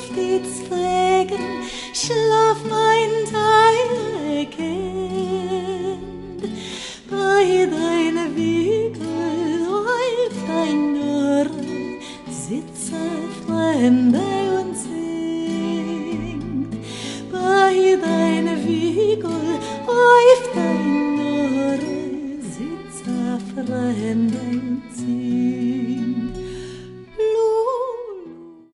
stets pflegen. Schlaf, mein teure Kind, bei deiner Wiege läuft ein Nörr, sitze Fremde und singt. Bei deiner Wiege